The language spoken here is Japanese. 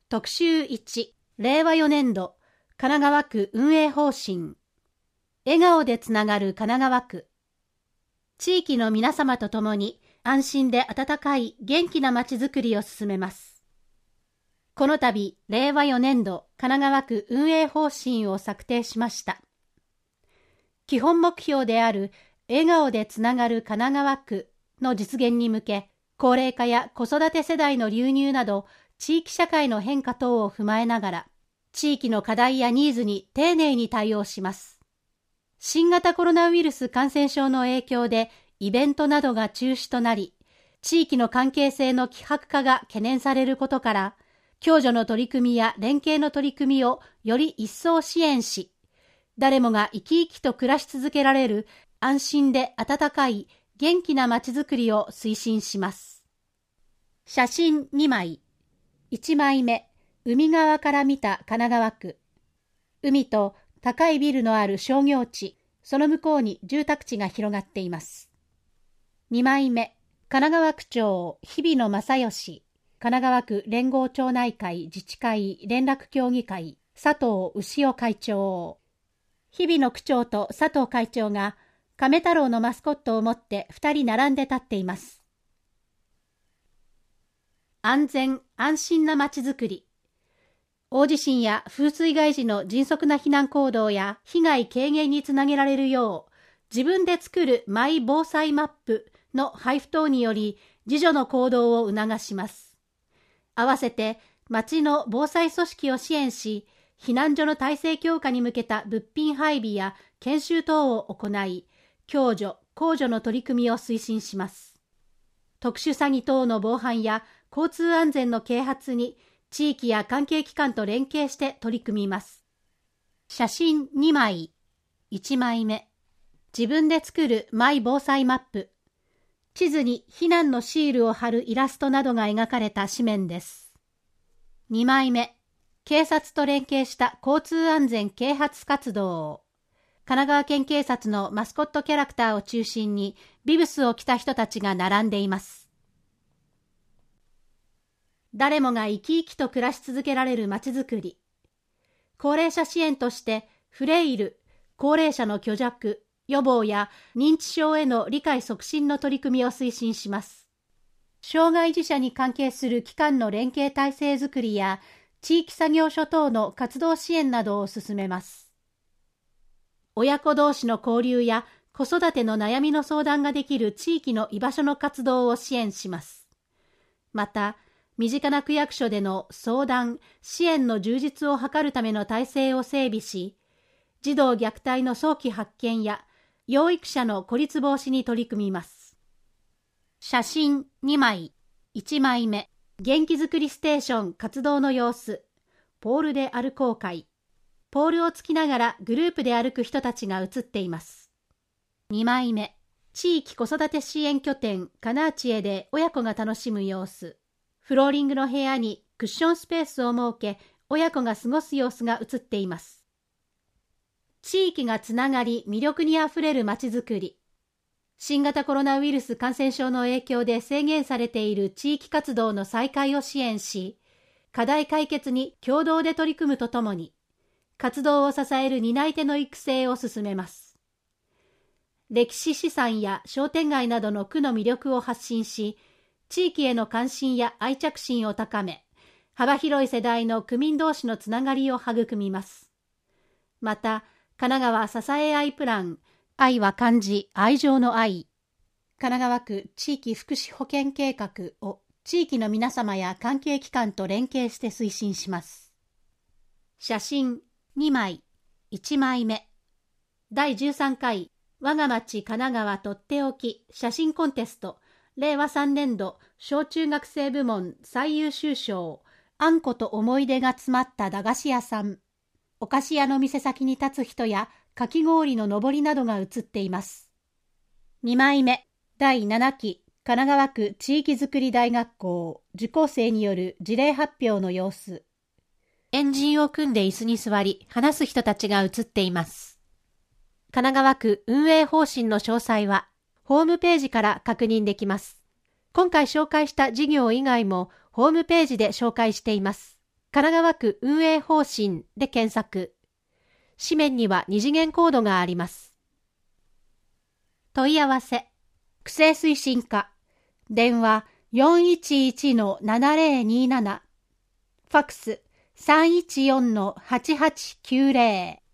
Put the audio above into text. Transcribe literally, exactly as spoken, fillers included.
特集いち、れいわよねんど神奈川区運営方針。笑顔でつながる神奈川区。地域の皆様と共に安心で温かい元気なまちづくりを進めます。この度、れいわよねんど神奈川区運営方針を策定しました。基本目標である笑顔でつながる神奈川区の実現に向け、高齢化や子育て世代の流入など、地域社会の変化等を踏まえながら、地域の課題やニーズに丁寧に対応します。新型コロナウイルス感染症の影響でイベントなどが中止となり、地域の関係性の希薄化が懸念されることから、共助の取り組みや連携の取り組みをより一層支援し、誰もが生き生きと暮らし続けられる安心で温かい元気なまちづくりを推進します。写真にまい。いちまいめ、海側から見た神奈川区。海と高いビルのある商業地、その向こうに住宅地が広がっています。にまいめ、神奈川区長日比野正義、神奈川区連合町内会自治会連絡協議会佐藤牛尾会長。日比野区長と佐藤会長が亀太郎のマスコットを持ってふたり並んで立っています。安全・安心なまちづくり。大地震や風水害時の迅速な避難行動や被害軽減につなげられるよう、自分で作るマイ防災マップの配布等により自助の行動を促します。合わせて町の防災組織を支援し、避難所の体制強化に向けた物品配備や研修等を行い、共助・公助の取り組みを推進します。特殊詐欺等の防犯や交通安全の啓発に地域や関係機関と連携して取り組みます。写真にまい。いちまいめ。自分で作るマイ防災マップ。地図に避難のシールを貼るイラストなどが描かれた紙面です。にまいめ。警察と連携した交通安全啓発活動。神奈川県警察のマスコットキャラクターを中心にビブスを着た人たちが並んでいます。誰もが生き生きと暮らし続けられるまちづくり。高齢者支援としてフレイル、高齢者の虚弱、予防や認知症への理解促進の取り組みを推進します。障害児者に関係する機関の連携体制づくりや地域作業所等の活動支援などを進めます。親子同士の交流や子育ての悩みの相談ができる地域の居場所の活動を支援します。また、身近な区役所での相談・支援の充実を図るための体制を整備し、児童虐待の早期発見や養育者の孤立防止に取り組みます。写真にまい。いちまいめ。元気づくりステーション活動の様子。ポールで歩こう会。ポールをつきながらグループで歩く人たちが写っています。にまいめ。地域子育て支援拠点カナーチエで親子が楽しむ様子。フローリングの部屋にクッションスペースを設け、親子が過ごす様子が映っています。地域がつながり魅力にあふれるまちづくり。新型コロナウイルス感染症の影響で制限されている地域活動の再開を支援し、課題解決に共同で取り組むとともに、活動を支える担い手の育成を進めます。歴史資産や商店街などの区の魅力を発信し、地域への関心や愛着心を高め、幅広い世代の区民同士のつながりを育みます。また、神奈川ささえ愛プラン、愛は漢字、愛情の愛、神奈川区地域福祉保健計画を地域の皆様や関係機関と連携して推進します。写真にまい。いちまいめ。だいじゅうさんかい我が町神奈川とっておき写真コンテストれいわさんねんど小中学生部門最優秀賞、あんこと思い出が詰まった駄菓子屋さん。お菓子屋の店先に立つ人やかき氷の上りなどが写っています。にまいめ。だいななき神奈川区地域づくり大学校受講生による事例発表の様子。円陣を組んで椅子に座り話す人たちが写っています。神奈川区運営方針の詳細はホームページから確認できます。今回紹介した事業以外もホームページで紹介しています。 神奈川区運営方針で検索。紙面には二次元コードがあります。問い合わせ。区政推進課。電話 よんいちいちのななぜろになな。ファックス さんいちよんのはちはちきゅうぜろ。